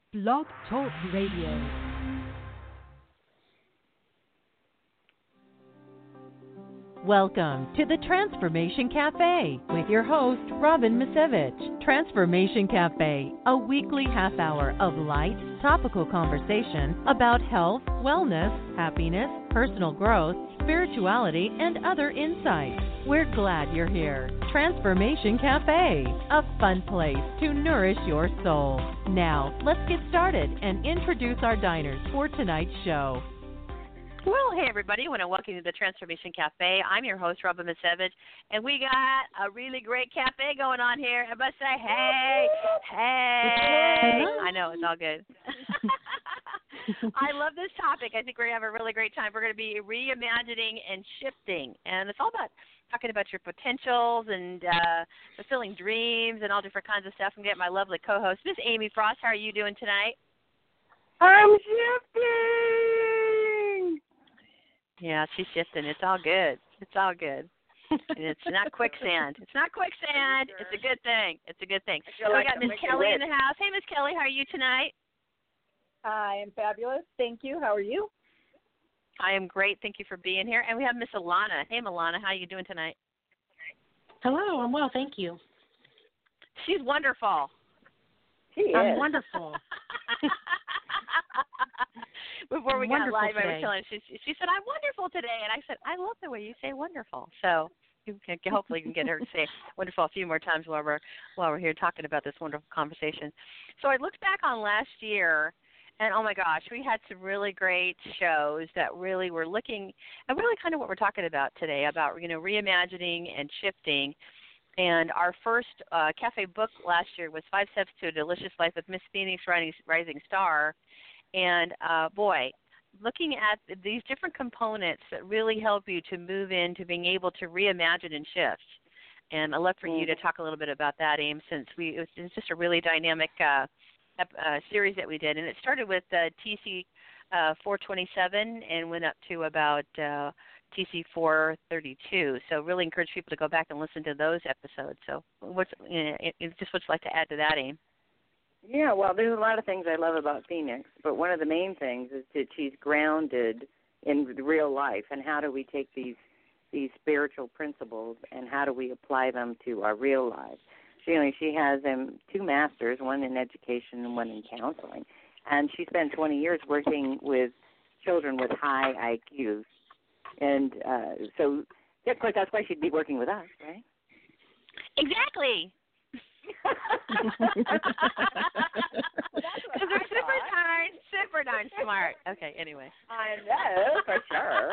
Blog Talk Radio. Welcome to the Transformation Cafe with your host, Robin Misevich. Transformation Cafe, a weekly half hour of light, topical conversation about health, wellness, happiness, personal growth, spirituality, and other insights. We're glad you're here. Transformation Cafe, a fun place to nourish your soul. Now, let's get started and introduce our diners for tonight's show. Well, hey, everybody. I want to welcome you to the Transformation Cafe. I'm your host, Robin Misevich, and we got a really great cafe going on here. Everybody say, hey, hey. I know, it's all good. I love this topic. I think we're going to have a really great time. We're going to be reimagining and shifting, and it's all about talking about your potentials and fulfilling dreams and all different kinds of stuff. I'm going to get my lovely co-host, Miss Amy Frost. How are you doing tonight? I'm shifting. Yeah, she's shifting. It's all good. It's all good. And it's not quicksand. It's not quicksand. It's a good thing. It's a good thing. So we got Miss Kelly in the house. Hey, Miss Kelly, how are you tonight? I am fabulous. Thank you. How are you? I am great. Thank you for being here. And we have Miss Alana. Hey, Alana, how are you doing tonight? Hello, I'm well, thank you. She's wonderful. I'm wonderful. Before we got live, today. I was telling her, she said, I'm wonderful today. And I said, I love the way you say wonderful. So hopefully you can get her to say wonderful a few more times while we're here talking about this wonderful conversation. So I looked back on last year, and oh my gosh, we had some really great shows that really were looking at really kind of what we're talking about today, about reimagining and shifting. And our first cafe book last year was 5 Steps to a Delicious Life with Miss Phoenix Rising Star. And boy, looking at these different components that really help you to move into being able to reimagine and shift. And I'd love for you to talk a little bit about that, Aim, since it was just a really dynamic series that we did. And it started with TC 427 and went up to about TC 432. So really encourage people to go back and listen to those episodes. So what's you'd like to add to that, Aim? Yeah, well, there's a lot of things I love about Phoenix, but one of the main things is that she's grounded in real life, and how do we take these spiritual principles and how do we apply them to our real lives. She has 2 masters, one in education and one in counseling, and she spent 20 years working with children with high IQs. And so, of course, that's why she'd be working with us, right? Exactly. Because they're super darn smart. Okay, anyway. I know, for sure.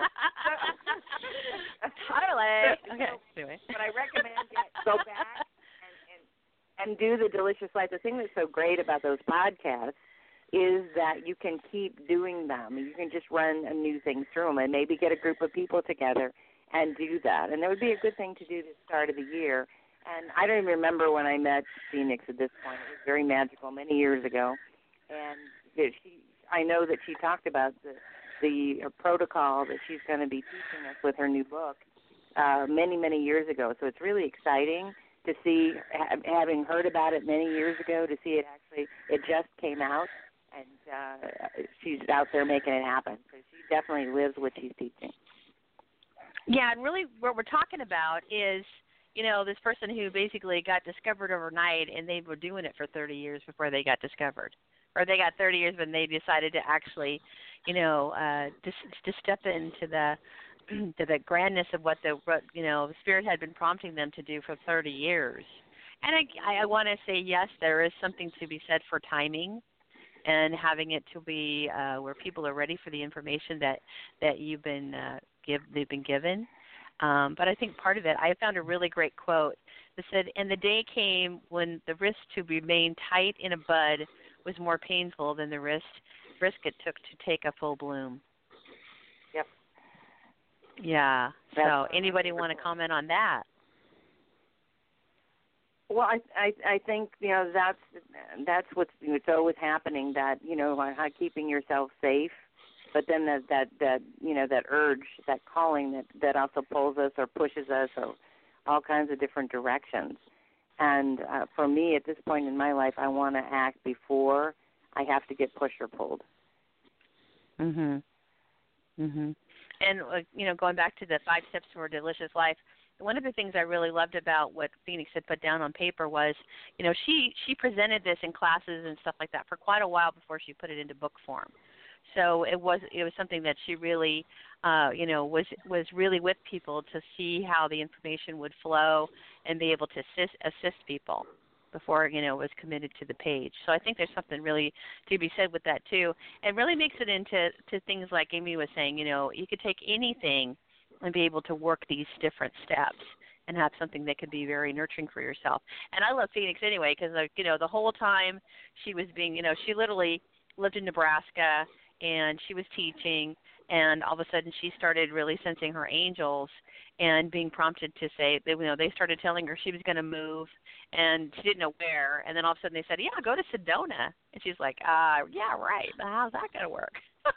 Totally. Okay, anyway. But I recommend you go back and do the Delicious Life. The thing that's so great about those podcasts is that you can keep doing them. You can just run a new thing through them and maybe get a group of people together and do that. And that would be a good thing to do at the start of the year. And I don't even remember when I met Phoenix at this point. It was very magical many years ago. And I know that she talked about the protocol that she's going to be teaching us with her new book many, many years ago. So it's really exciting to see, having heard about it many years ago, to see it just came out. And she's out there making it happen. So she definitely lives what she's teaching. Yeah, and really what we're talking about is, this person who basically got discovered overnight, and they were doing it for 30 years before they got discovered. Or they got 30 years when they decided to actually, to step into the grandness of what the Spirit had been prompting them to do for 30 years. And I want to say, yes, there is something to be said for timing and having it to be where people are ready for the information that they've been given. But I think part of it, I found a really great quote that said, and the day came when the risk to remain tight in a bud was more painful than the risk it took to take a full bloom. Yep. Yeah. So anybody want to comment on that? Well, I think that's what's always happening, that keeping yourself safe, but then that urge, that calling that also pulls us or pushes us or all kinds of different directions. And for me, at this point in my life, I want to act before I have to get pushed or pulled. Mhm. Mhm. And going back to the 5 steps for a delicious life, one of the things I really loved about what Phoenix had put down on paper was, she presented this in classes and stuff like that for quite a while before she put it into book form. So it was something that she really, was really with people to see how the information would flow and be able to assist people before it was committed to the page. So I think there's something really to be said with that too, and really makes it into things like Amy was saying. You could take anything and be able to work these different steps and have something that could be very nurturing for yourself. And I love Phoenix anyway because, the whole time she was being, she literally lived in Nebraska and she was teaching, and all of a sudden she started really sensing her angels and being prompted to say, they started telling her she was going to move and she didn't know where. And then all of a sudden they said, yeah, go to Sedona. And she's like, yeah, right. How's that going to work?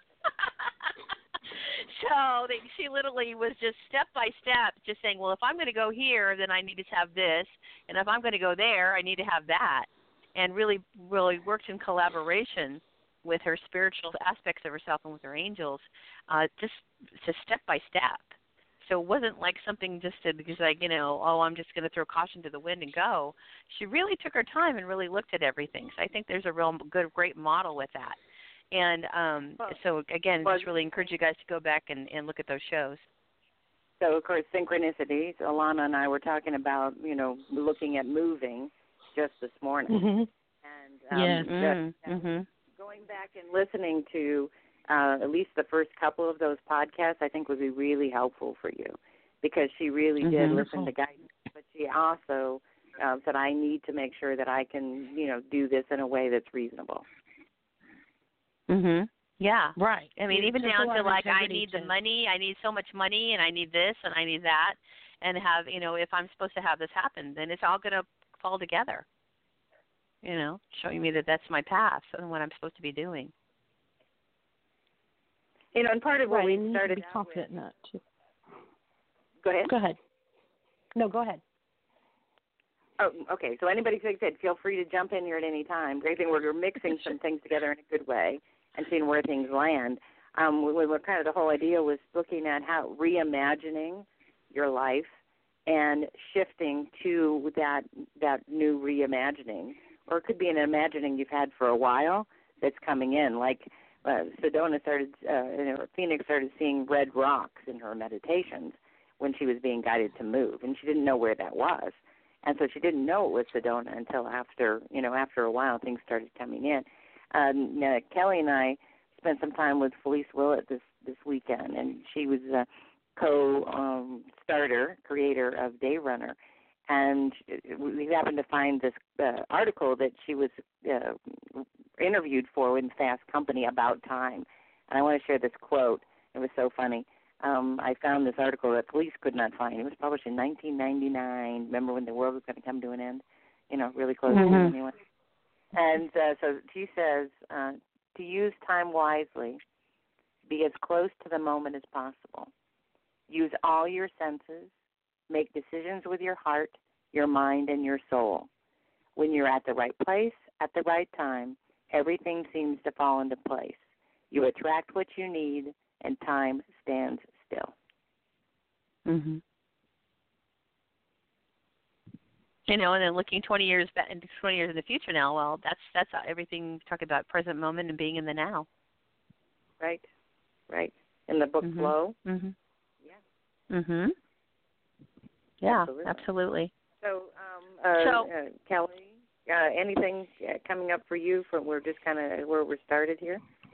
So she literally was just step by step just saying, well, if I'm going to go here, then I need to have this. And if I'm going to go there, I need to have that. And really, really worked in collaboration with her spiritual aspects of herself and with her angels, just step by step. So it wasn't like something just because I'm just going to throw caution to the wind and go. She really took her time and really looked at everything. So I think there's a real great model with that. And so, again, just really encourage you guys to go back and look at those shows. So, of course, synchronicities. Alana and I were talking about, looking at moving just this morning. Mm-hmm. And Yes. Going back and listening to at least the first couple of those podcasts, I think would be really helpful for you because she really did listen to guidance. But she also said, I need to make sure that I can, do this in a way that's reasonable. Mhm. Yeah. Right. I mean, even down to like, I need the money, I need so much money, and I need this, and I need that, and have, if I'm supposed to have this happen, then it's all going to fall together. Showing me that that's my path and what I'm supposed to be doing. And part of what we started to be confident in that too. Go ahead. Go ahead. No, go ahead. Oh, okay. So anybody, like I said, feel free to jump in here at any time. Great thing, we're mixing some things together in a good way and seeing where things land. What kind of the whole idea was looking at how reimagining your life and shifting to that new reimagining, or it could be an imagining you've had for a while that's coming in. Like Sedona Phoenix started seeing red rocks in her meditations when she was being guided to move, and she didn't know where that was. And so she didn't know it was Sedona until after a while things started coming in. Kelly and I spent some time with Felice Willett this weekend, and she was a co-starter, creator of Day Runner. And we happened to find this article that she was interviewed for in Fast Company about time. And I want to share this quote. It was so funny. I found this article that Felice could not find. It was published in 1999. Remember when the world was going to come to an end? Really close to it anyway. And so she says, to use time wisely, be as close to the moment as possible. Use all your senses. Make decisions with your heart, your mind, and your soul. When you're at the right place, at the right time, everything seems to fall into place. You attract what you need, and time stands still. Mhm. And then looking 20 years back, 20 years in the future now. Well, that's everything. Talk about present moment and being in the now. Right. In the book Flow. Mhm. Yeah. Mhm. Yeah, absolutely. So, Kelly, anything coming up for you? We're just kind of where we're started here.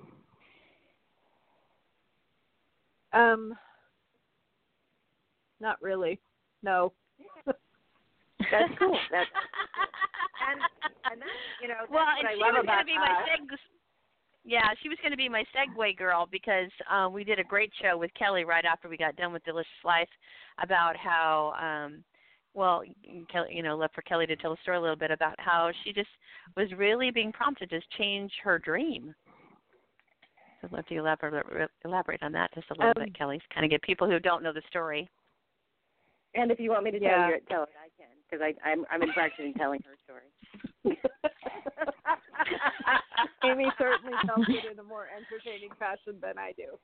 Not really. No. That's cool. That's and that's, that's well, what and I she love was about going to be my Yeah, she was going to be my segue girl because we did a great show with Kelly right after we got done with Delicious Life about how, Kelly, love for Kelly to tell a story a little bit about how she just was really being prompted to change her dream. So I'd love to elaborate on that just a little bit, Kelly, kind of get people who don't know the story. And if you want me to tell it, I can, because I'm in practicing telling her story. Amy certainly tells it in a more entertaining fashion than I do.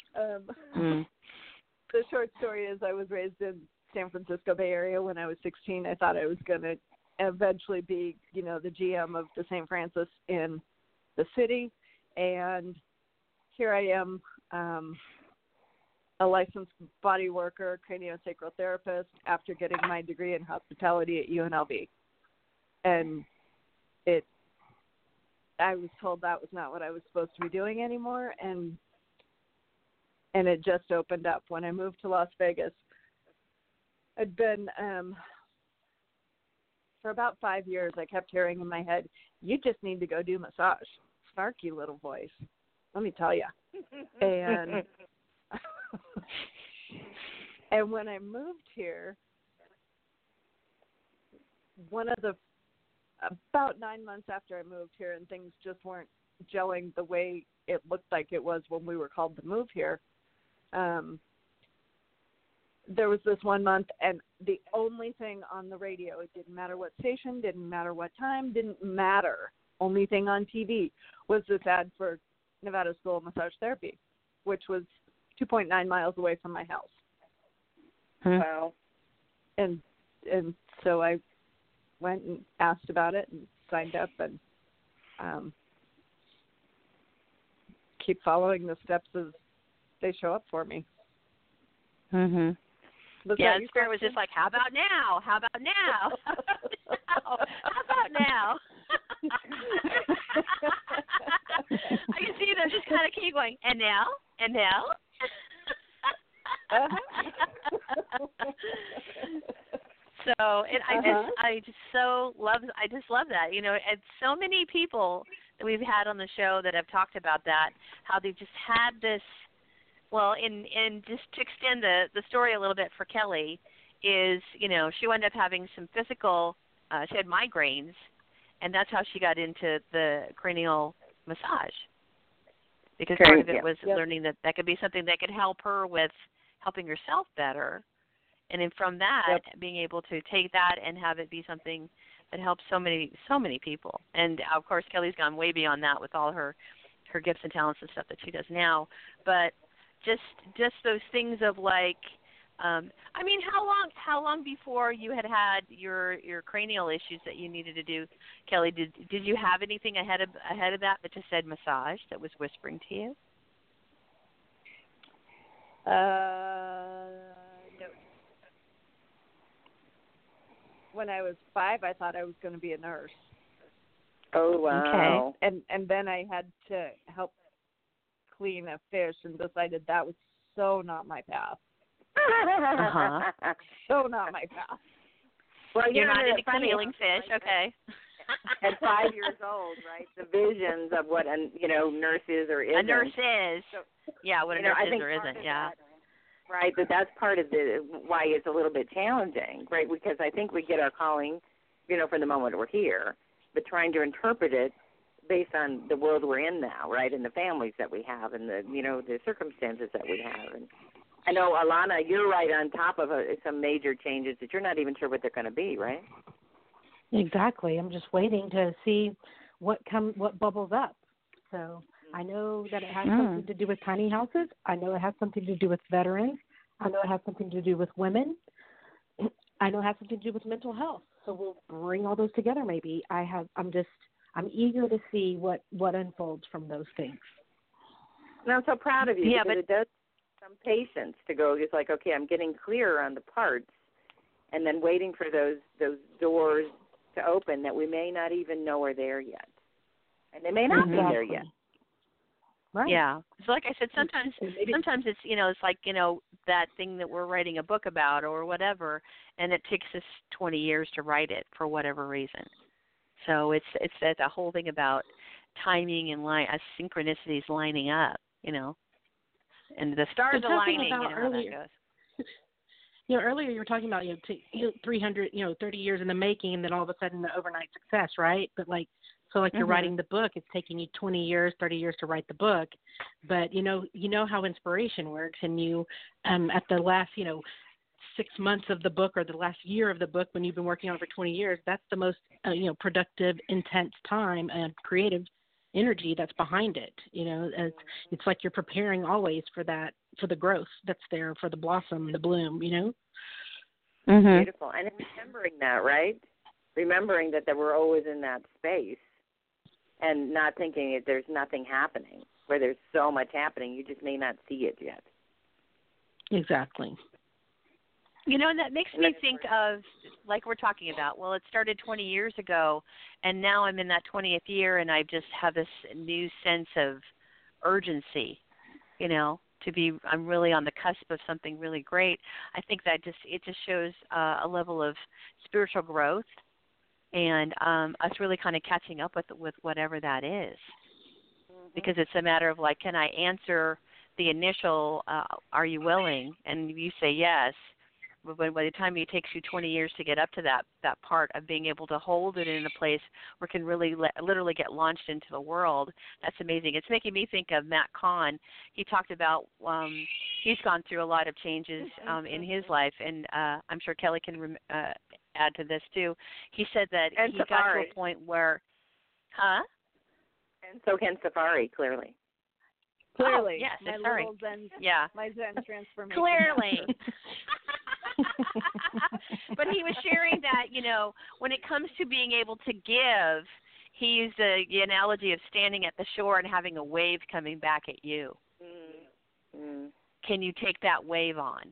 The short story is I was raised in San Francisco Bay Area. When I was 16, I thought I was going to eventually be, the GM of the St. Francis in the city. And here I am, a licensed body worker, craniosacral therapist, after getting my degree in hospitality at UNLV. And I was told that was not what I was supposed to be doing anymore, and it just opened up. When I moved to Las Vegas, I'd been, for about 5 years, I kept hearing in my head, you just need to go do massage. Snarky little voice. Let me tell you. And and when I moved here, about 9 months after I moved here, and things just weren't gelling the way it looked like it was when we were called to move here, there was this 1 month, and the only thing on the radio, it didn't matter what station, didn't matter what time, didn't matter, only thing on TV was this ad for Nevada School of Massage Therapy, which was 2.9 miles away from my house. Wow. And so I went and asked about it and signed up, and keep following the steps as they show up for me. Mhm. Yeah, the spirit was just like, how about now? How about now? How about now? I can see them just kind of keep going, and now? And now? So I just love that. And so many people that we've had on the show that have talked about that, how they've just had this. Well, and just to extend the story a little bit for Kelly, is she wound up having some physical. She had migraines, and that's how she got into the cranial massage. Because part of it was learning that could be something that could help her with helping herself better. And then from that, being able to take that and have it be something that helps so many people. And, of course, Kelly's gone way beyond that with all her gifts and talents and stuff that she does now. But just those things of like, how long before you had your cranial issues that you needed to do, Kelly? Did you have anything ahead of that just said massage that was whispering to you? No. When I was 5, I thought I was going to be a nurse. Oh, wow. Okay. And then I had to help clean a fish and decided that was so not my path. So not my path. Well, you're not into cleaning fish, okay. At 5 years old, right? The visions of what nurse is or isn't. A nurse is. So, what a nurse is or isn't, that, right, but that's part of why it's a little bit challenging, right? Because I think we get our calling, from the moment we're here, but trying to interpret it based on the world we're in now, right, and the families that we have and the circumstances that we have. And I know, Alana, you're right on top of some major changes that you're not even sure what they're going to be, right? Exactly. I'm just waiting to see what bubbles up. So I know that it has something to do with tiny houses. I know it has something to do with veterans. I know it has something to do with women. I know it has something to do with mental health. So we'll bring all those together maybe. I'm eager to see what unfolds from those things. And I'm so proud of you because it does some patience to go. It's like, okay, I'm getting clearer on the parts, and then waiting for those doors to open that we may not even know are there yet, and they may not be there yet. Right. Yeah. So like I said, sometimes it's it's like that thing that we're writing a book about or whatever, and it takes us 20 years to write it for whatever reason. So it's that whole thing about timing and synchronicities lining up, and the stars aligning. How that goes. Earlier you were talking about 300, 30 years in the making, and then all of a sudden the overnight success, right? But you're writing the book, it's taking you 20 years, 30 years to write the book, but you know how inspiration works, and you at the last 6 months of the book or the last year of the book, when you've been working on it for 20 years, that's the most productive, intense time and creative energy that's behind it. It's like you're preparing always for the growth that's there, for the blossom, the bloom. Beautiful. And remembering that, right? Remembering that we're always in that space and not thinking that there's nothing happening, where there's so much happening, you just may not see it yet. Exactly. And that makes me think of, like we're talking about, well, it started 20 years ago, and now I'm in that 20th year, and I just have this new sense of urgency, I'm really on the cusp of something really great. I think that it just shows a level of spiritual growth and us really kind of catching up with whatever that is. Because it's a matter of, like, can I answer the initial, are you willing? And you say yes. But by the time it takes you 20 years to get up to that part of being able to hold it in a place where it can really literally get launched into the world, that's amazing. It's making me think of Matt Kahn. He talked about he's gone through a lot of changes in his life, and I'm sure Kelly can add to this too. He said that and he Safari. got to a point where, And so can Safari, clearly. Clearly. Oh, yes, my Safari. little Zen, yeah. my Zen transformation. Clearly. But he was sharing that, when it comes to being able to give, he used the analogy of standing at the shore and having a wave coming back at you. Can you take that wave on?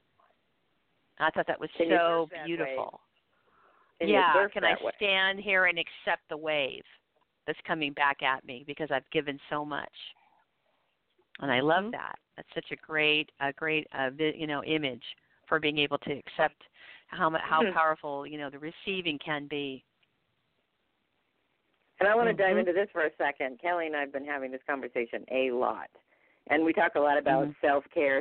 I thought that was so beautiful. Can I stand here and accept the wave that's coming back at me because I've given so much? And I love that. That's such a great image for being able to accept how powerful, the receiving can be. And I want to dive into this for a second. Kelly and I have been having this conversation a lot. And we talk a lot about self-care.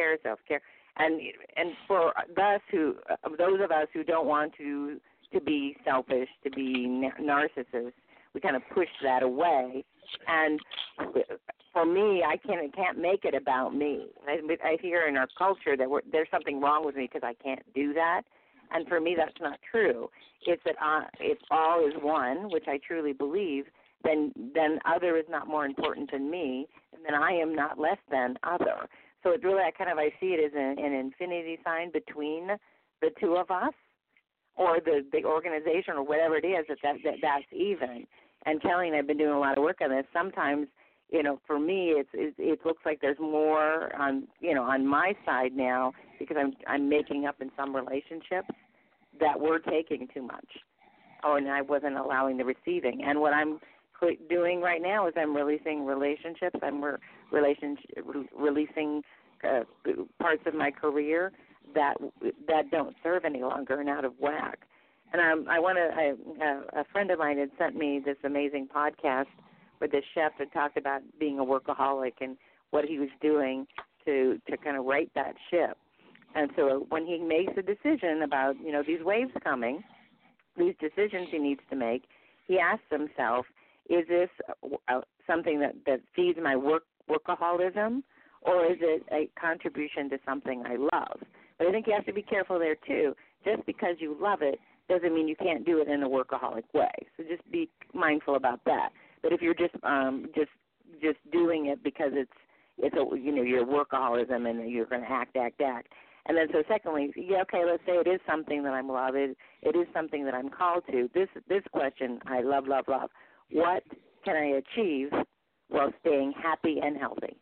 And for those of us who don't want to be selfish, to be narcissists, we kind of push that away. And for me, I can't make it about me. I hear in our culture that there's something wrong with me because I can't do that. And for me, that's not true. It's that if all is one, which I truly believe, then other is not more important than me, and then I am not less than other. So it really, I see it as an infinity sign between the two of us, or the organization, or whatever it is, that's even. And Kelly and I have been doing a lot of work on this. Sometimes, for me, it looks like there's more on my side now, because I'm making up in some relationships that we're taking too much. And I wasn't allowing the receiving. And what I'm doing right now is I'm releasing relationships. I'm releasing parts of my career that don't serve any longer and out of whack. And a friend of mine had sent me this amazing podcast where this chef had talked about being a workaholic and what he was doing to kind of right that ship. And so when he makes a decision about, these waves coming, these decisions he needs to make, he asks himself, is this something that feeds my workaholism, or is it a contribution to something I love? But I think you have to be careful there, too. Just because you love it doesn't mean you can't do it in a workaholic way. So just be mindful about that. But if you're just doing it because it's your workaholism and you're going to act. And then so secondly, let's say it is something that I'm loved. It is something that I'm called to. This question, I love. What can I achieve while staying happy and healthy?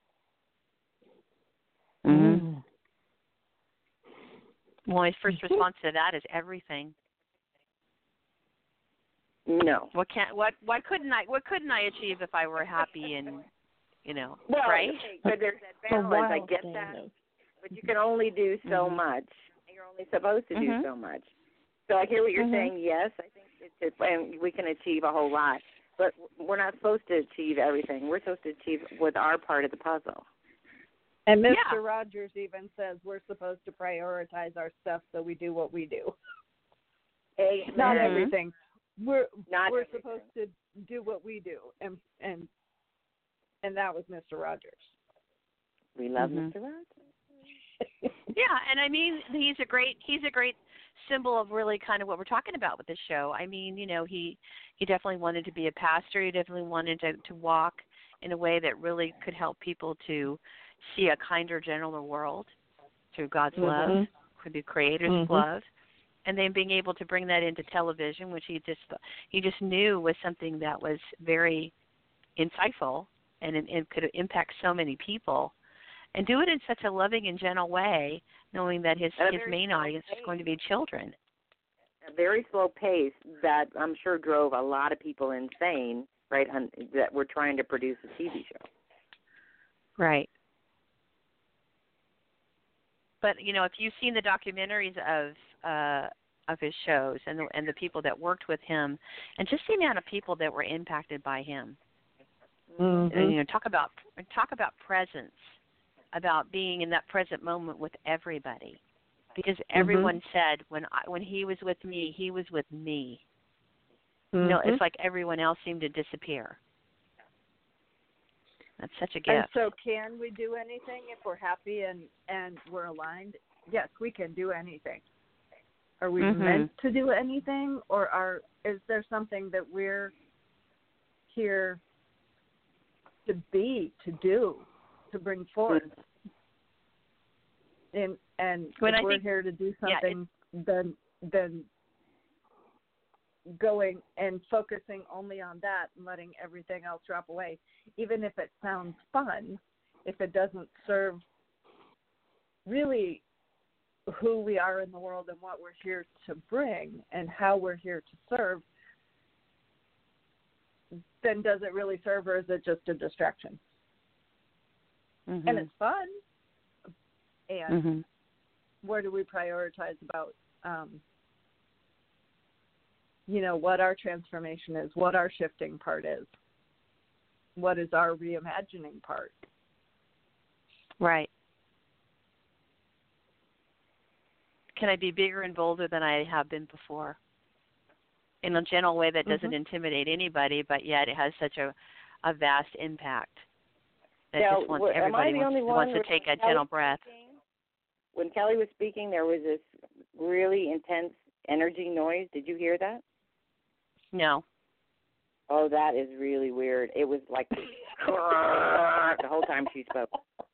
Mm-hmm. Well, my first response to that is everything. No. What couldn't I achieve if I were happy and right? But there's that balance. I get that. But you can only do so much. You're only supposed to do so much. So I hear what you're saying. Yes, I think and we can achieve a whole lot. But we're not supposed to achieve everything. We're supposed to achieve with our part of the puzzle. And Mr. Rogers even says we're supposed to prioritize our stuff so we do what we do. Not everything. We're supposed to do what we do, and that was Mr. Rogers. We love Mr. Rogers. Yeah, and I mean he's a great symbol of really kind of what we're talking about with this show. I mean, he definitely wanted to be a pastor. He definitely wanted to walk in a way that really could help people to see a kinder, gentler world through God's love, through the Creator's love, and then being able to bring that into television, which he just knew was something that was very insightful and could impact so many people, and do it in such a loving and gentle way, knowing that his main audience is going to be children. A very slow pace that I'm sure drove a lot of people insane, right, that were trying to produce a TV show. Right. But, if you've seen the documentaries of his shows and the people that worked with him, and just the amount of people that were impacted by him, and, talk about presence, about being in that present moment with everybody, because everyone said when he was with me, he was with me. It's like everyone else seemed to disappear. That's such a gift. And so, can we do anything if we're happy and we're aligned? Yes, we can do anything. Are we meant to do anything, or is there something that we're here to be, to do, to bring forth? And if we're here to do something, then going and focusing only on that and letting everything else drop away, even if it sounds fun, if it doesn't serve really who we are in the world and what we're here to bring and how we're here to serve, then does it really serve, or is it just a distraction? And it's fun. And where do we prioritize about, what our transformation is, what our shifting part is, what is our reimagining part? Right. Can I be bigger and bolder than I have been before? In a gentle way that doesn't intimidate anybody, but yet it has such a vast impact. That just wants everybody wants to take a gentle breath. When Kelly was speaking, there was this really intense energy noise. Did you hear that? No. Oh, that is really weird. It was like the whole time she spoke.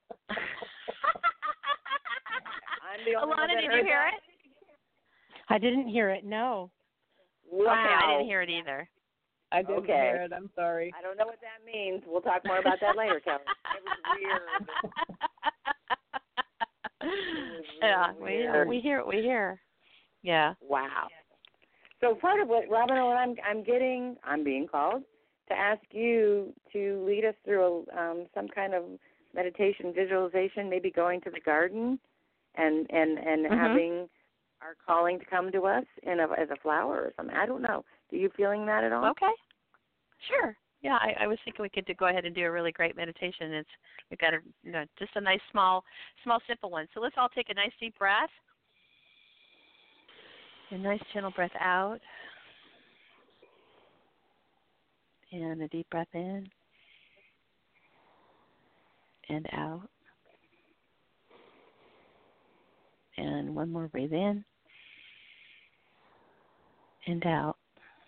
Alana, did you hear it? I didn't hear it, no. Wow. Okay, I didn't hear it either. I didn't hear it. I'm sorry. I don't know what that means. We'll talk more about that later, Kelly. It was weird. We hear. Yeah. Wow. So part of what, Robin, what I'm being called to ask you to lead us through some kind of meditation, visualization, maybe going to the garden and having our calling to come to us as a flower or something. I don't know. Do you feeling that at all? Okay. Sure. Yeah, I was thinking we could go ahead and do a really great meditation. We've got just a nice small simple one. So let's all take a nice deep breath. A nice gentle breath out. And a deep breath in. And out. And one more breathe in. And out.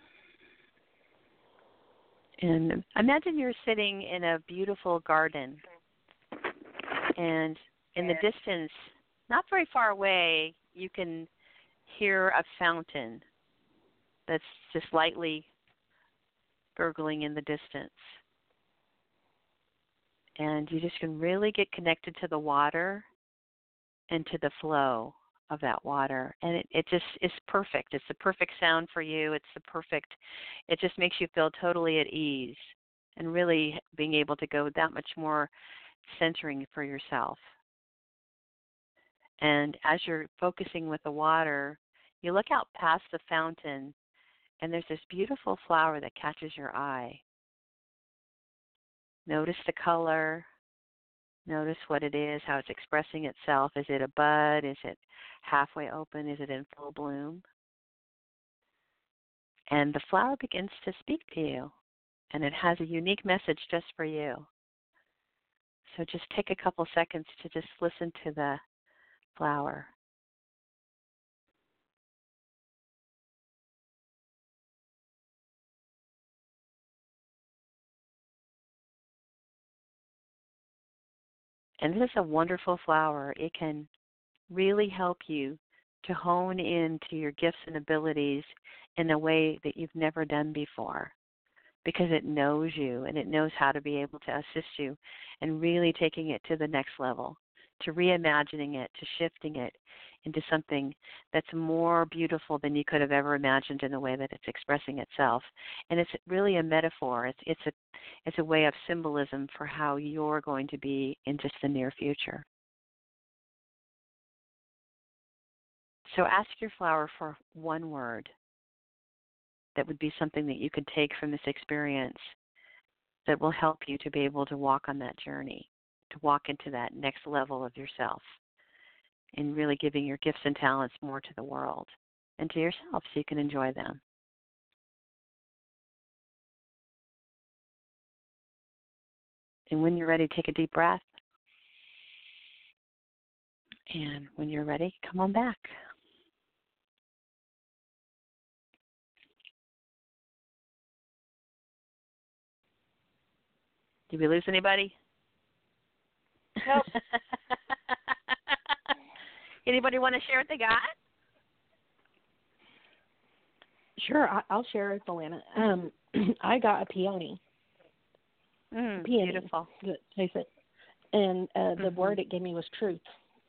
And imagine you're sitting in a beautiful garden. And in the distance, not very far away, you can hear a fountain that's just lightly gurgling in the distance. And you just can really get connected to the water and to the flow of that water. And it just is perfect. It's the perfect sound for you. It just makes you feel totally at ease and really being able to go that much more centering for yourself. And as you're focusing with the water, you look out past the fountain, and there's this beautiful flower that catches your eye. Notice the color. Notice what it is, how it's expressing itself. Is it a bud? Is it halfway open? Is it in full bloom? And the flower begins to speak to you, and it has a unique message just for you. So just take a couple seconds to just listen to the flower. And this is a wonderful flower. It can really help you to hone into your gifts and abilities in a way that you've never done before, because it knows you and it knows how to be able to assist you and really taking it to the next level, to reimagining it, to shifting it into something that's more beautiful than you could have ever imagined in the way that it's expressing itself. And it's really a metaphor. It's a way of symbolism for how you're going to be in just the near future. So ask your flower for one word that would be something that you could take from this experience that will help you to be able to walk on that journey, to walk into that next level of yourself, and really giving your gifts and talents more to the world and to yourself so you can enjoy them. And when you're ready, take a deep breath. And when you're ready, come on back. Did we lose anybody? Nope. Anybody want to share what they got? Sure, I'll share it, Alana. I got a peony. Peony. Beautiful. Good, taste it. And the word it gave me was truth.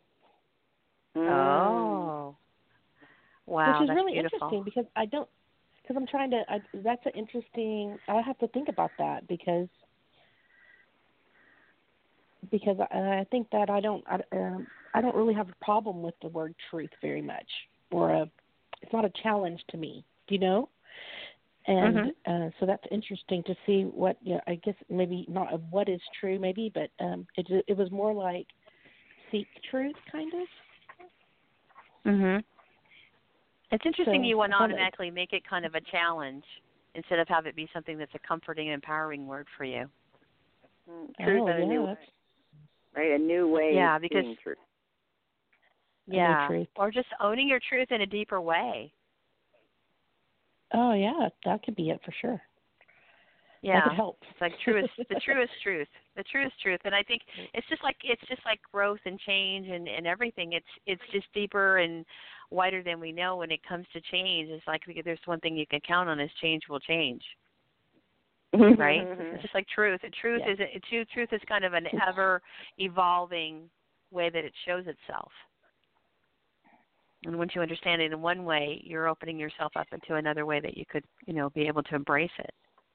Oh. Wow, which is that's really beautiful. interesting because I'm trying to, that's an interesting, I have to think about that because I think that I don't really have a problem with the word truth very much, it's not a challenge to me, do you know? And so that's interesting to see what, I guess maybe not of what is true maybe, but it was more like seek truth kind of. It's interesting So, you wouldn't automatically make it kind of a challenge instead of have it be something that's a comforting and empowering word for you. Truth in a new way. Right, a new way of seeing truth. Yeah, truth. Or just owning your truth in a deeper way. Oh, yeah, that could be it for sure. Yeah, that could help. It's like the truest truth, and I think it's just like growth and change and everything. It's just deeper and wider than we know when it comes to change. It's like there's one thing you can count on is change will change. Right? It's just like truth. Truth is kind of an ever evolving way that it shows itself. And once you understand it in one way, you're opening yourself up into another way that you could, be able to embrace it.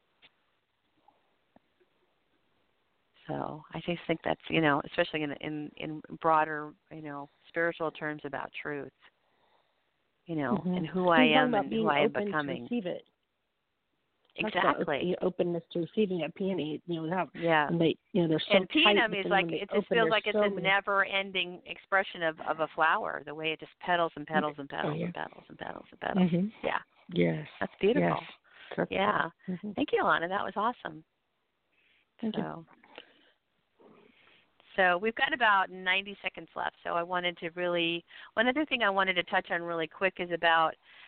So I just think that's, especially in broader, spiritual terms about truth, and who I am and who I am becoming. To receive it. Exactly. Openness to receiving a peony, Yeah. And they're so and peonum tight, is like, it just feels like it's a never-ending expression of a flower, the way it just petals and petals and petals and petals and petals and petals. Yeah. Yes. That's beautiful. Yes. Yeah. Thank you, Alana. That was awesome. Thank you. So we've got about 90 seconds left. So I wanted to one other thing I wanted to touch on really quick is about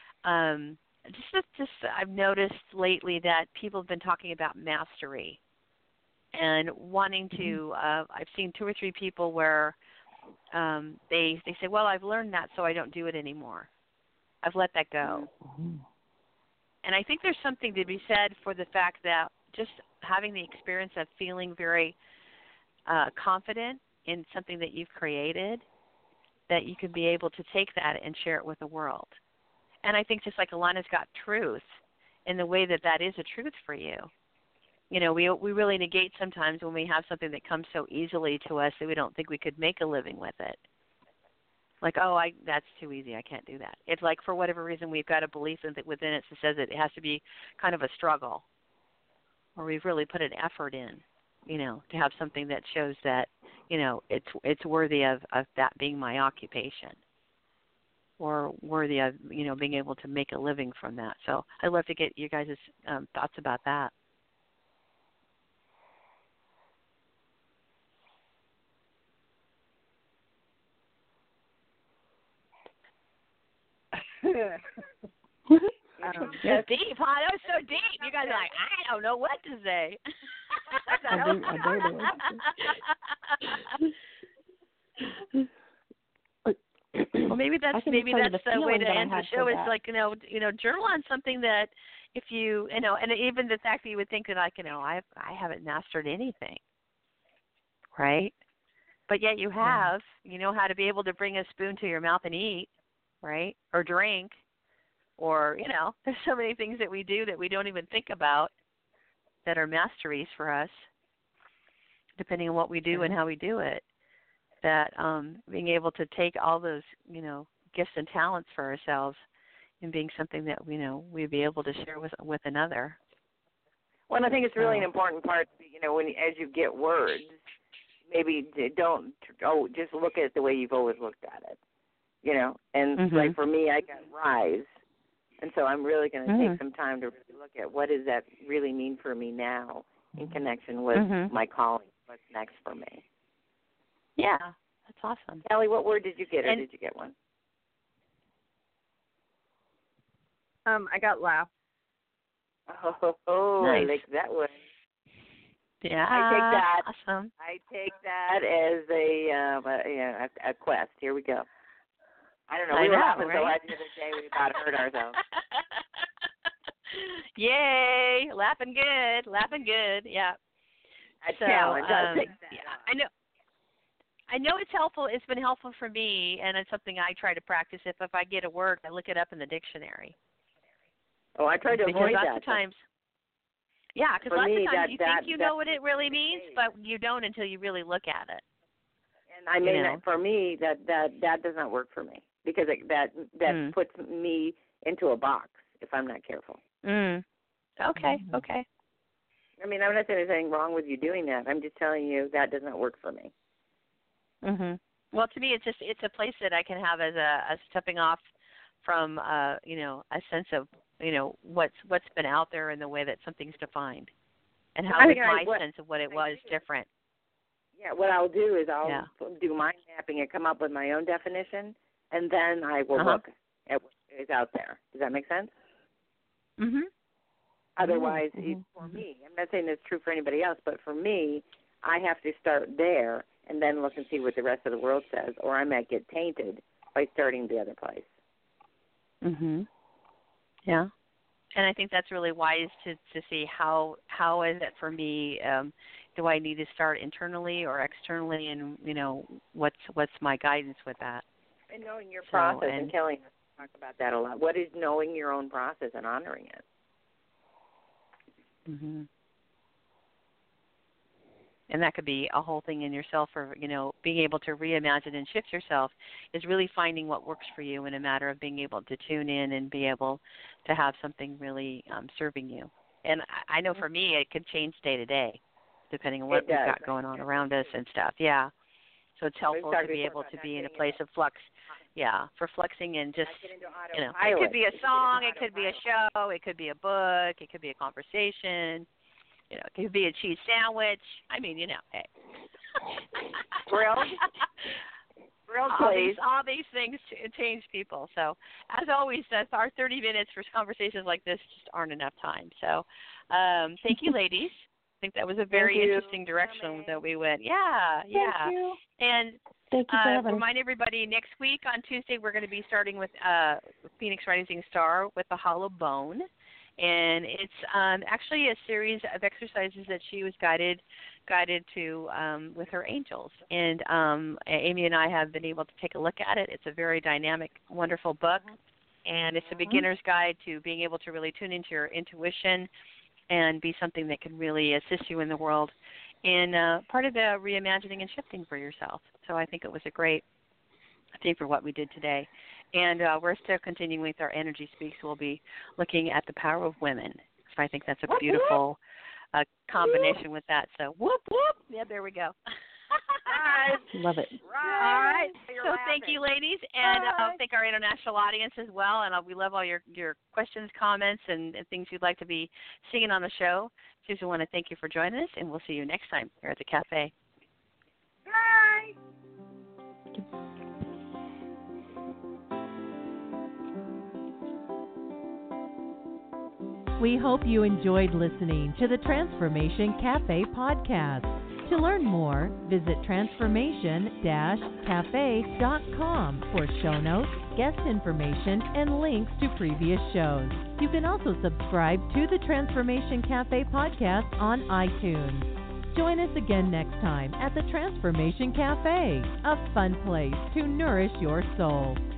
just I've noticed lately that people have been talking about mastery and wanting to, I've seen 2 or 3 people where they say, well, I've learned that, so I don't do it anymore. I've let that go. And I think there's something to be said for the fact that just having the experience of feeling very confident in something that you've created, that you can be able to take that and share it with the world. And I think just like Alana's got truth in the way that is a truth for you. We really negate sometimes when we have something that comes so easily to us that we don't think we could make a living with it. Like, that's too easy, I can't do that. It's like for whatever reason we've got a belief within it that says it has to be kind of a struggle, or we've really put an effort in, to have something that shows that, it's worthy of that being my occupation, or worthy of, being able to make a living from that. So I'd love to get you guys' thoughts about that. That's deep, huh? That was so deep. You guys are like, I don't know what to say. I don't know what to say. Well, maybe that's the way to end the show. Is like journal on something that if you and even the fact that you would think that I haven't mastered anything, right? But yet you have. You know how to be able to bring a spoon to your mouth and eat, right? Or drink. Or, there's so many things that we do that we don't even think about that are masteries for us, depending on what we do and how we do it. That being able to take all those, gifts and talents for ourselves and being something that, we'd be able to share with another. Well, I think it's really an important part, as you get words, maybe don't, just look at it the way you've always looked at it, And like for me, I got rise. And so I'm really going to take some time to really look at what does that really mean for me now in connection with my calling, what's next for me. Yeah, that's awesome. Kelly, what word did you get, or did you get one? I got laugh. Oh, nice. I like that one. Yeah, I take that. Awesome. I take that as a quest. Here we go. I don't know. We were laughing so hard the other day we about hurt ourselves. Yay! Laughing good. Yeah. A challenge. I'll take that. Yeah, I know it's helpful. It's been helpful for me, and it's something I try to practice. If I get a word, I look it up in the dictionary. Oh, I try to avoid that. Because lots of times you think you know what it really means, but you don't until you really look at it. And I mean, for me, that does not work for me because that puts me into a box if I'm not careful. Okay. I mean, I'm not saying there's anything wrong with you doing that. I'm just telling you that does not work for me. Well, to me, it's a place that I can have as a stepping off from a sense of what's been out there and the way that something's defined, and how is my sense of what it was different. Yeah, what I'll do is I'll do mind mapping and come up with my own definition, and then I will look at what is out there. Does that make sense? Otherwise, for me, I'm not saying it's true for anybody else, but for me, I have to start there and then look and see what the rest of the world says, or I might get tainted by starting the other place. Yeah. And I think that's really wise to see how is it for me. Do I need to start internally or externally, and what's my guidance with that? And knowing your process, and Kelly talk about that a lot. What is knowing your own process and honoring it? And that could be a whole thing in yourself, or being able to reimagine and shift yourself is really finding what works for you in a matter of being able to tune in and be able to have something really serving you. And I know for me, it could change day to day, depending on what we've got going on around us and stuff. Yeah. So it's helpful to be able to be in a place of flux. Yeah, for flexing and just, it could be a song, it could be a show, it could be a book, it could be a conversation. It could be a cheese sandwich. I mean, hey. Grilled, please. All these things change people. So, as always, our 30 minutes for conversations like this just aren't enough time. So, thank you, ladies. I think that was a very interesting direction that we went. Yeah. Thank you. And thank you for having remind everybody, next week on Tuesday, we're going to be starting with Phoenix Rising Star with the Hollow Bone. And it's actually a series of exercises that she was guided to with her angels. And Amy and I have been able to take a look at it. It's a very dynamic, wonderful book. And it's a beginner's guide to being able to really tune into your intuition and be something that can really assist you in the world in part of the reimagining and shifting for yourself. So I think it was a great thing for what we did today. And we're still continuing with our Energy Speaks. We'll be looking at the power of women. So I think that's a beautiful combination with that. So whoop, whoop. Yeah, there we go. Love it. All right. So thank you, ladies. And thank our international audience as well. And we love all your questions, comments, and things you'd like to be seeing on the show. Susan, want to thank you for joining us, and we'll see you next time here at the cafe. Bye. We hope you enjoyed listening to the Transformation Cafe podcast. To learn more, visit transformation-cafe.com for show notes, guest information, and links to previous shows. You can also subscribe to the Transformation Cafe podcast on iTunes. Join us again next time at the Transformation Cafe, a fun place to nourish your soul.